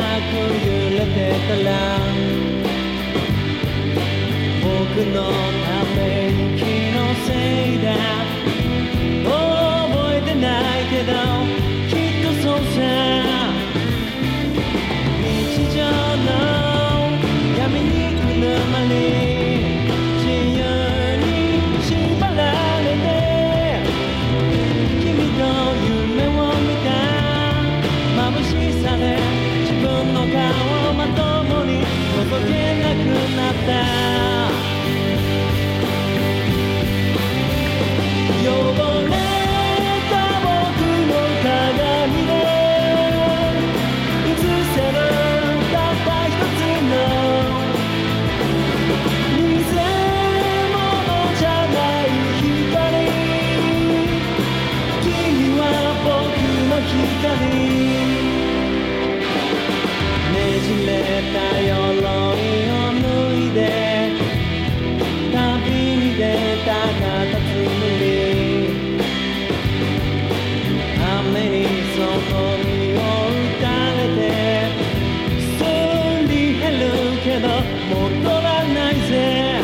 く揺れてたら僕のため息のせいだ覚えてないけどきっとそうさ日常の闇にくるまれ自由に縛られて君と夢を見た眩しさで自分の顔をまともに覗けなくなった汚れた僕の鏡で映せるたった一つの偽物じゃない光君は僕の光ねじれた鎧を脱いで旅に出たカタツムリ雨にその身を打たれてすり減るけど戻らないぜ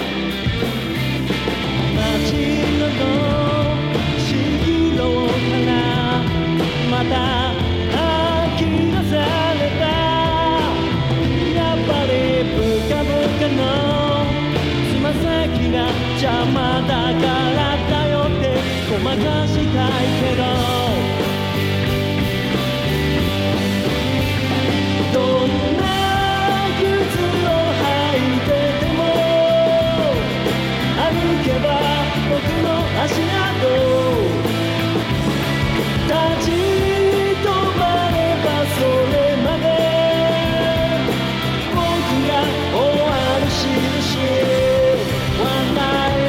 街の蜃気楼からまた吐き出されたやっぱりブカブカのつま先が邪魔だからだよってごまかしたいけどどんな靴を履いてても歩けば僕の足跡立ち止まればそれまで僕が終わる印はない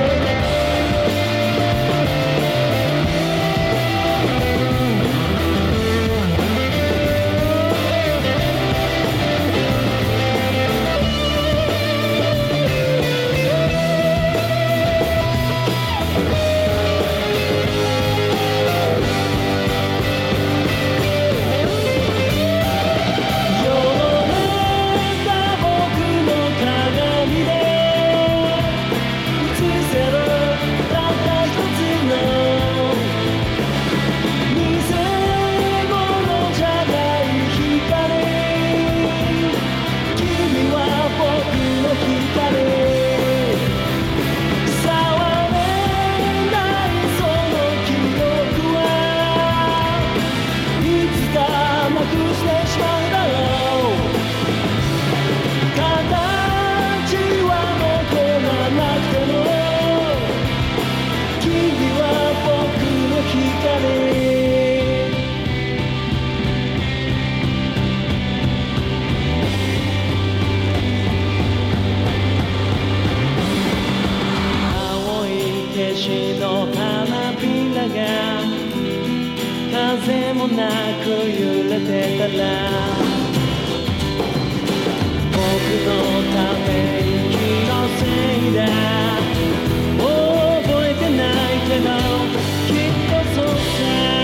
風もなく揺れてたら僕のため息のせいだ覚えてないけどきっとそうさ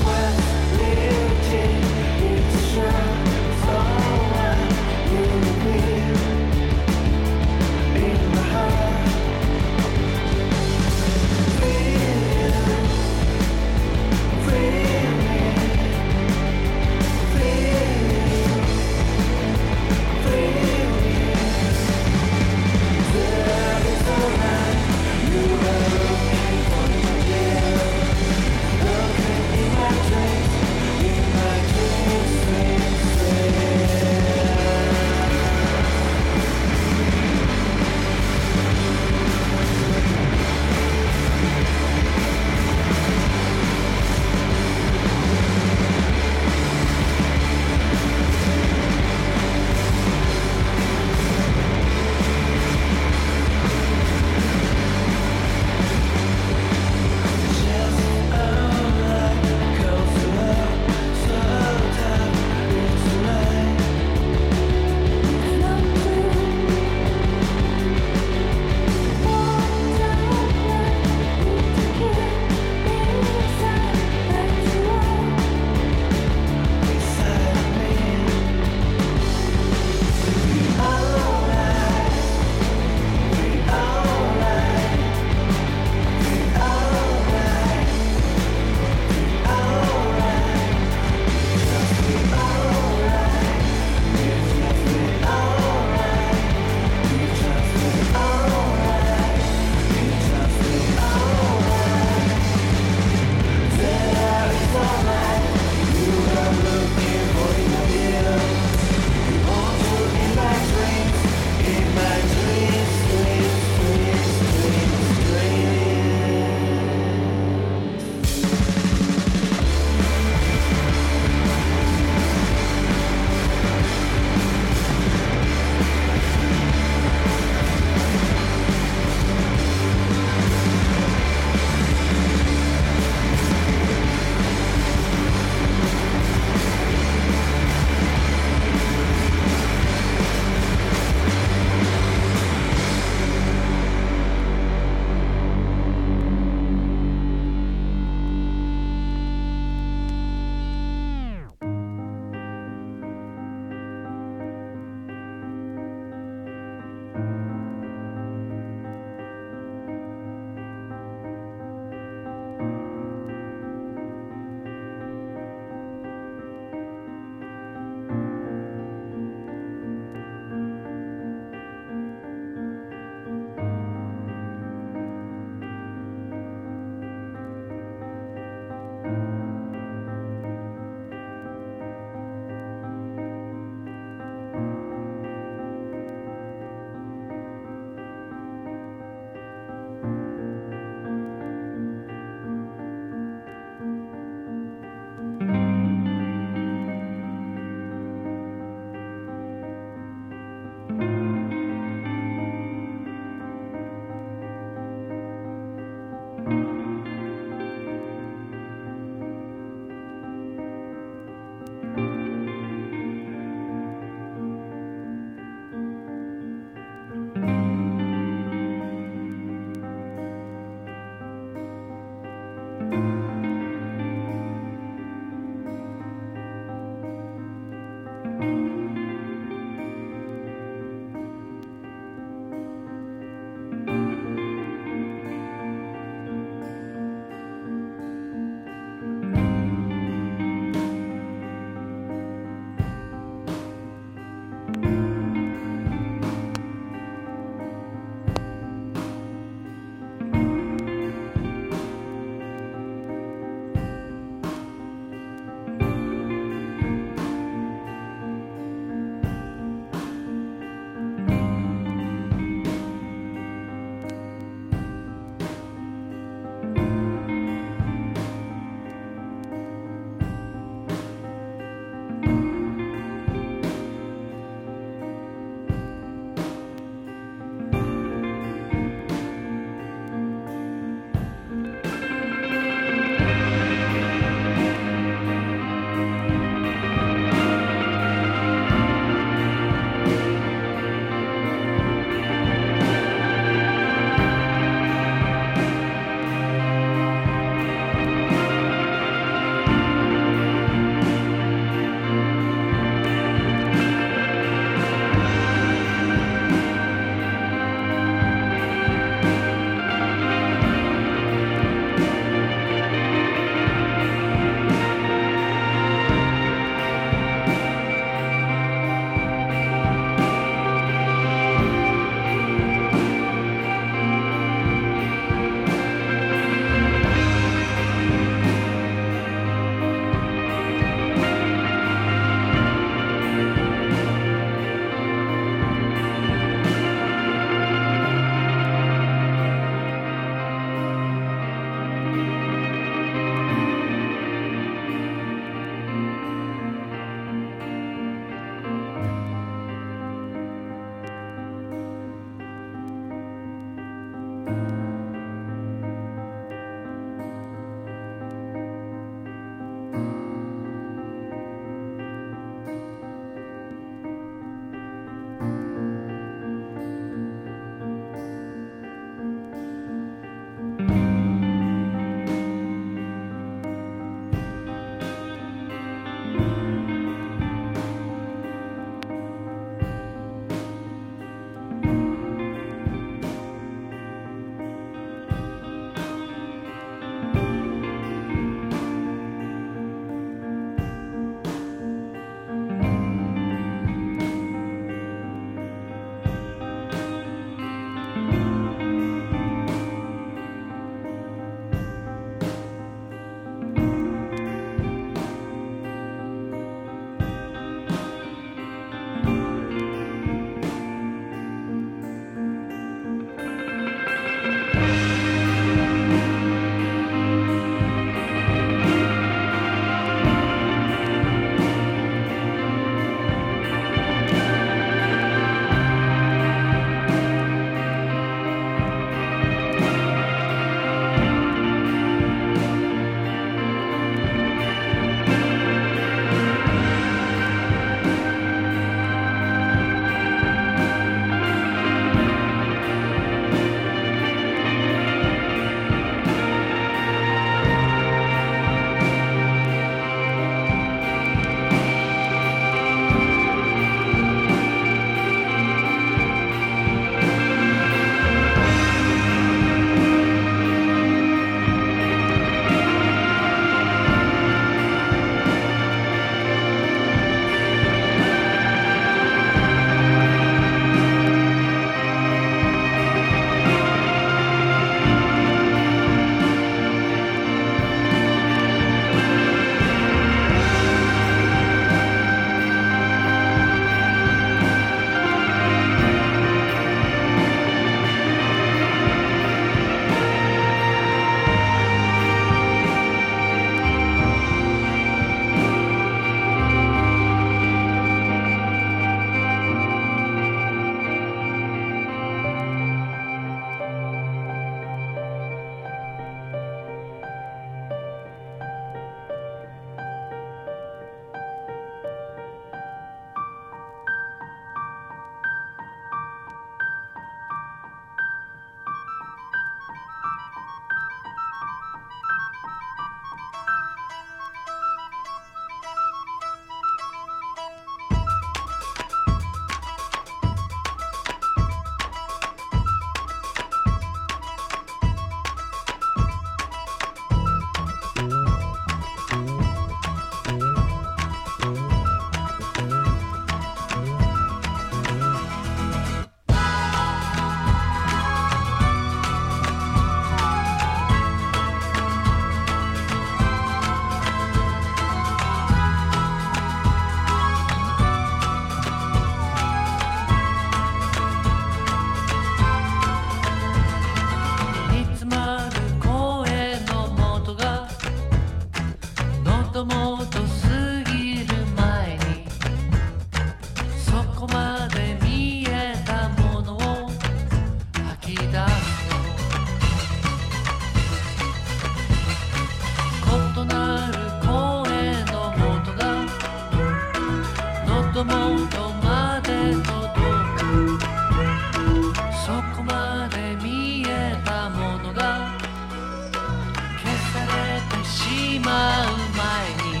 喉元まで届くそこまで見えたものが消されてしまう前に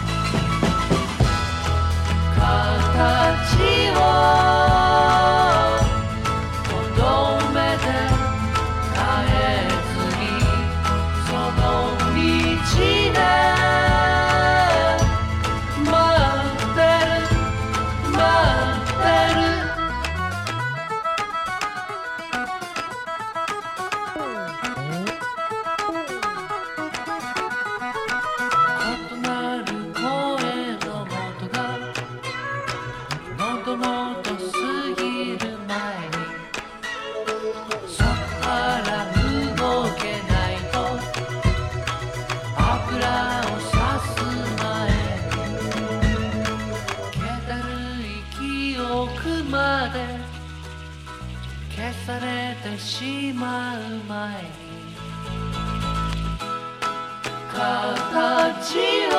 形をとどめて変えずにその道で待ってる待ってる異なる声の元が喉元過ぎる前にそこから動けないと油をさす前に気だるい記憶まで消されてしまう前に形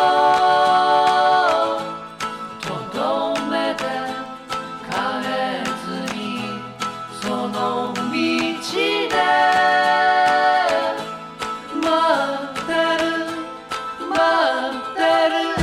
をとどめて変えずにその道で待ってる待ってる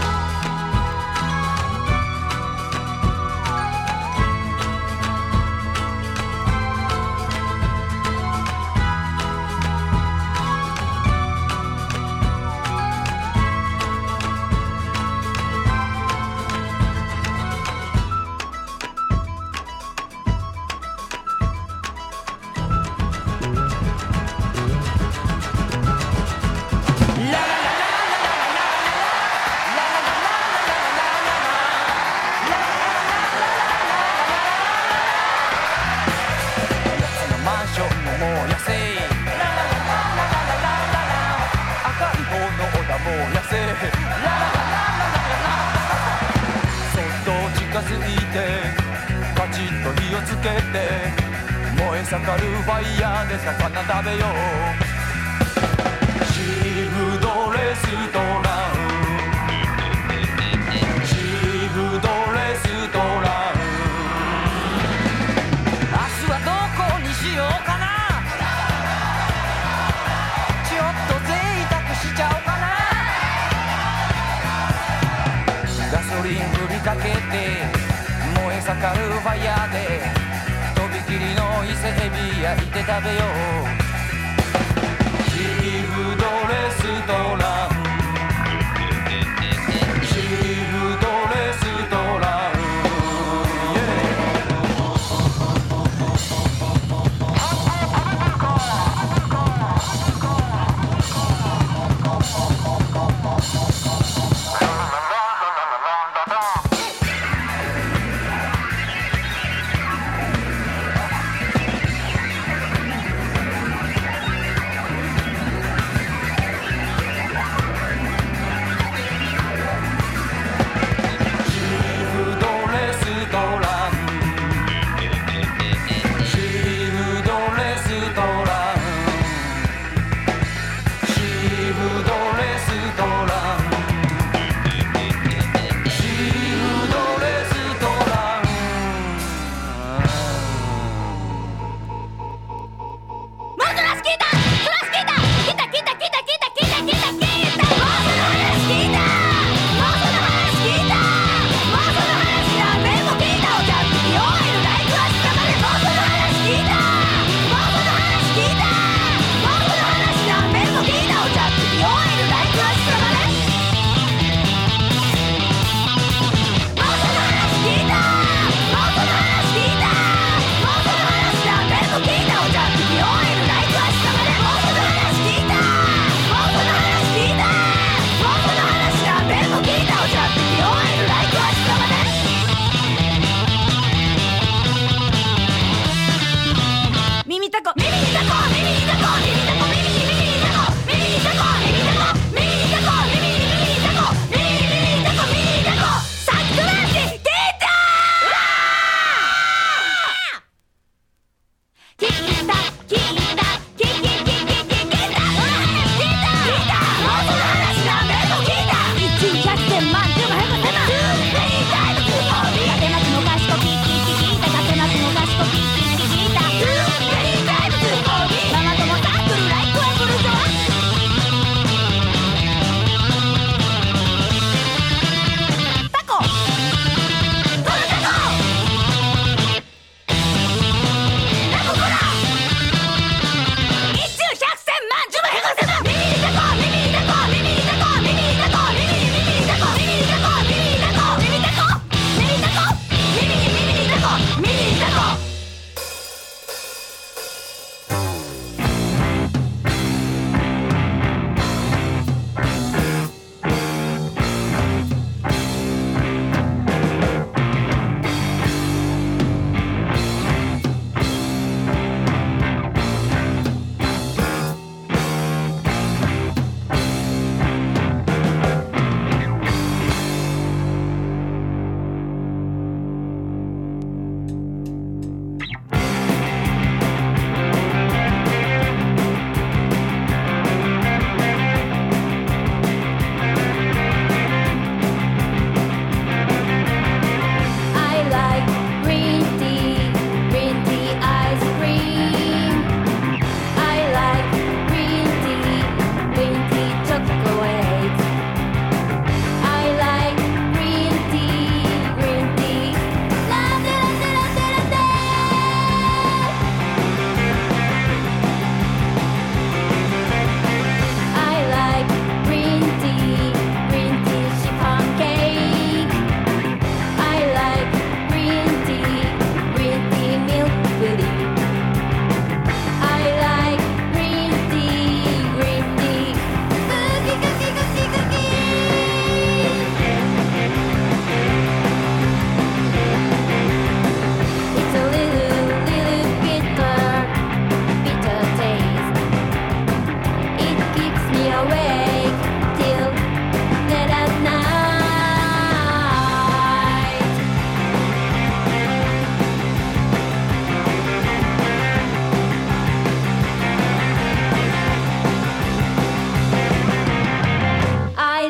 燃え盛るファイヤーで魚食べようシーフードレストランシーフードレストラン明日はどこにしようかなちょっと贅沢しちゃおうかなガソリン振りかけて燃え盛るファイヤーでとびきりの伊勢エビ焼いて食べようシーフードレストランシーフードレストラン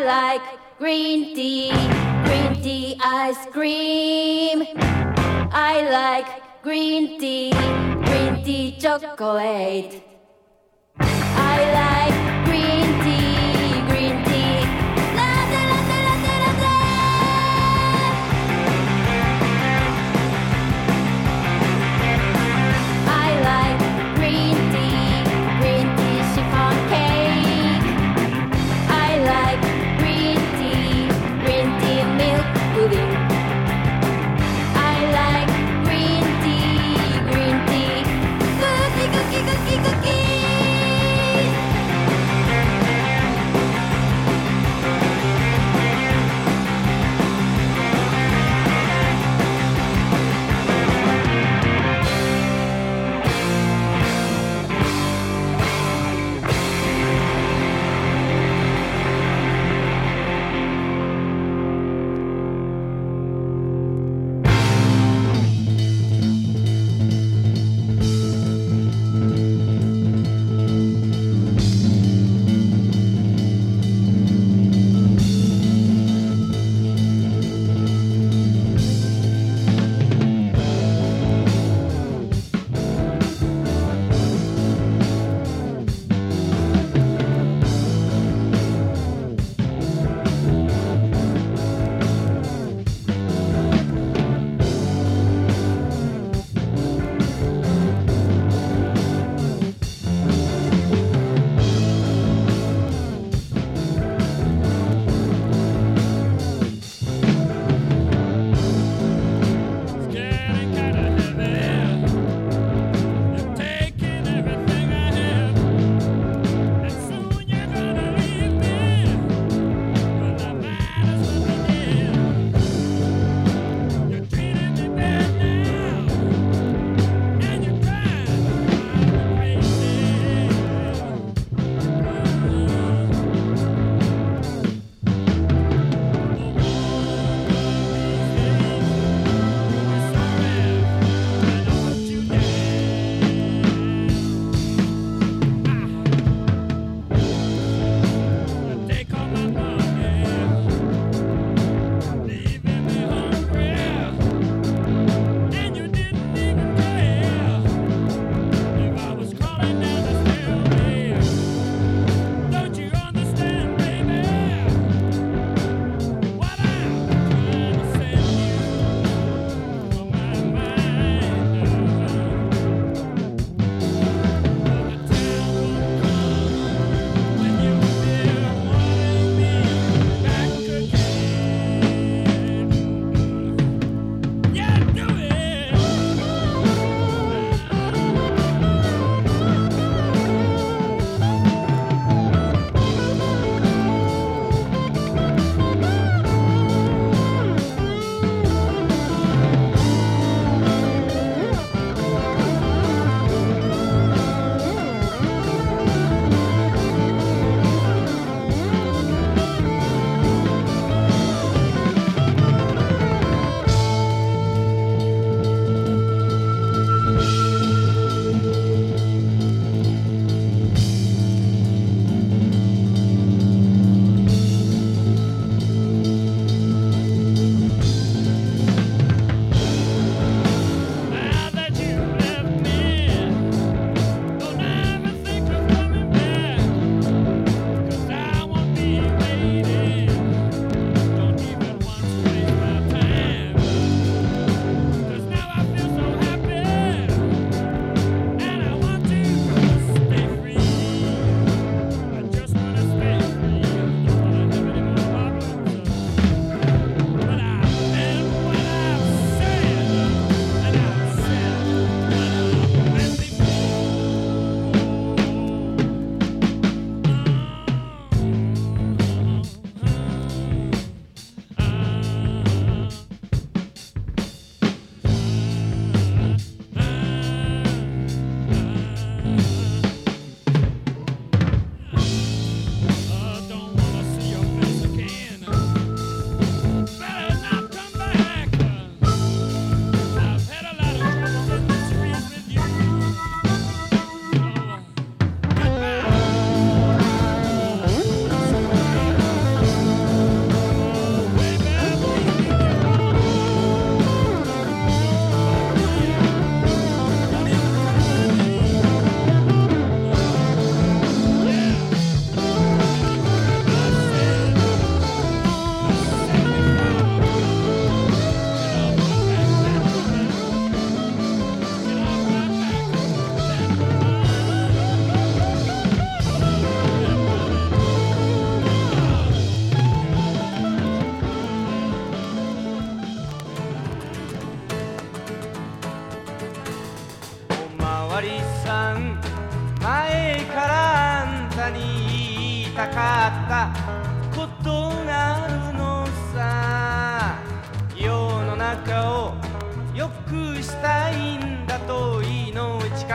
like green tea ice cream. I like green tea chocolate. I like green tea, latte, latte, latte, latte. I like green tea chiffon cake. I like green tea milk pudding. I like green tea, cookie, cookie, cookie, cookie.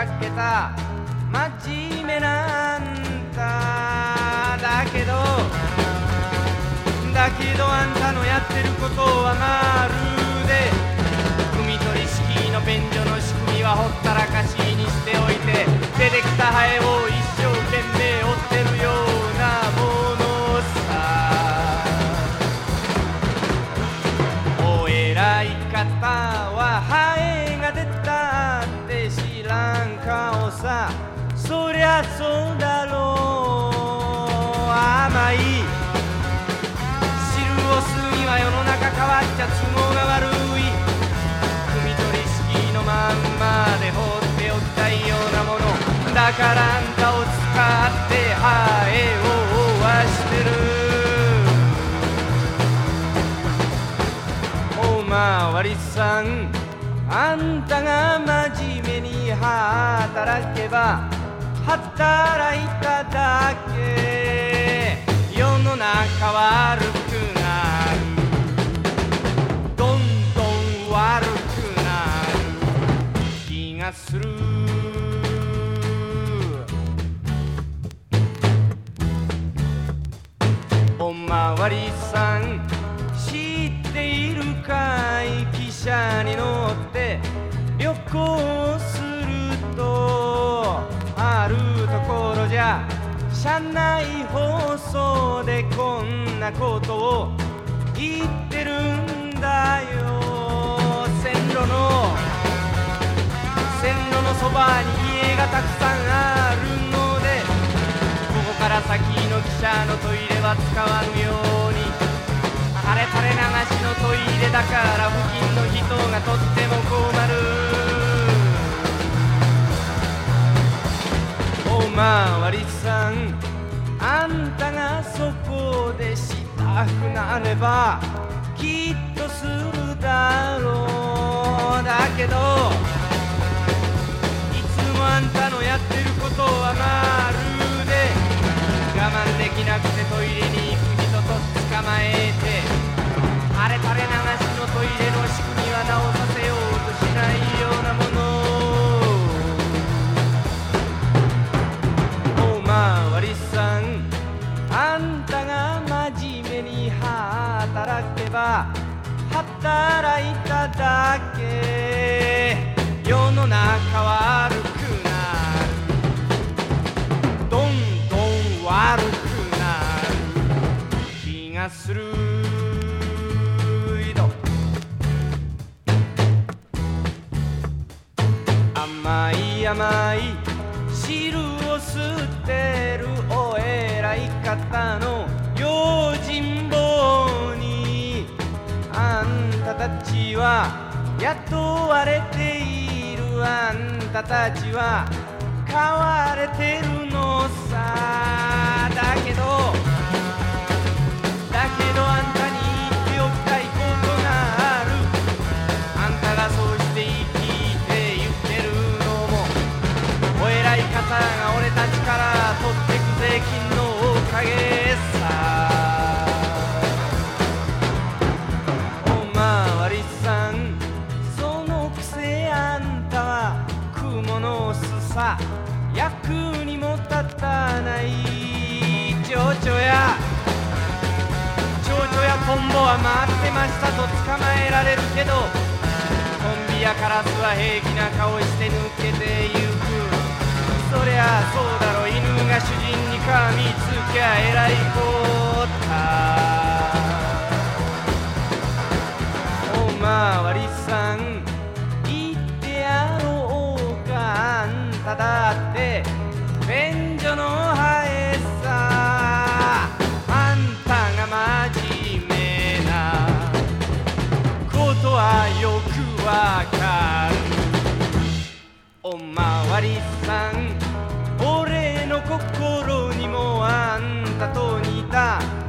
かけた真面目なんだ。だけどあんたのやってることはまるで汲み取り式の便所の仕組みはほったらかしにしておいて、出てきたハエを一生懸命追ってるようなものさ。お偉い方はハエが出たって知らん顔さ。そりゃそうだろう。甘い汁を吸うには世の中変わっちゃ都合が悪い。汲み取り式のまんまで放っておきたいようなものだから、あんたを使ってハエを追わしてる。おまわりさん、あんたが真面目に働けば働いただけ世の中悪くなる。どんどん悪くなる気がする。おまわりさん、知っているかい？汽車に乗って旅行すると、あるところじゃ車内放送でこんなことを言ってるんだよ。線路のそばに家がたくさんあるので、ここから先の汽車のトイレは使わぬように。垂れ垂れ流しのトイレだから付近の人がとっても困る。おまわりさん、あんたがそこでしたくなればきっとするだろう。だけどいつもあんたのやってることはまるで、我慢できなくてトイレに行く人と捕まえて、垂れ垂れ流しのトイレの仕組みは直させようとしないようなもの。おまわりさん、あんたが真面目に働けば働いただけ世の中悪くなる。どんどん悪くなる気がする。甘い甘い汁を吸ってるお偉い方の用心棒に、あんたたちは雇われている。あんたたちは買われてるのさ。だけどあんたに言っておきたいことがある。あんたがそうして生きて言ってるのも、お偉い方が俺たちから取ってく税金のおかげさ。おまわりさん、そのくせあんたは蜘蛛の巣さ。役にも立たない蝶々やトンボは待ってましたと捕まえられるけど、トンビやカラスは平気な顔して抜けてゆく。そりゃそうだろ、犬が主人に噛みつきゃえらいこった。おまわりさん、言ってやろうか。あんただって便所のハエさ。あんたが真面目なことはよくわかる。おまわりさん、俺の心にもあんたと似た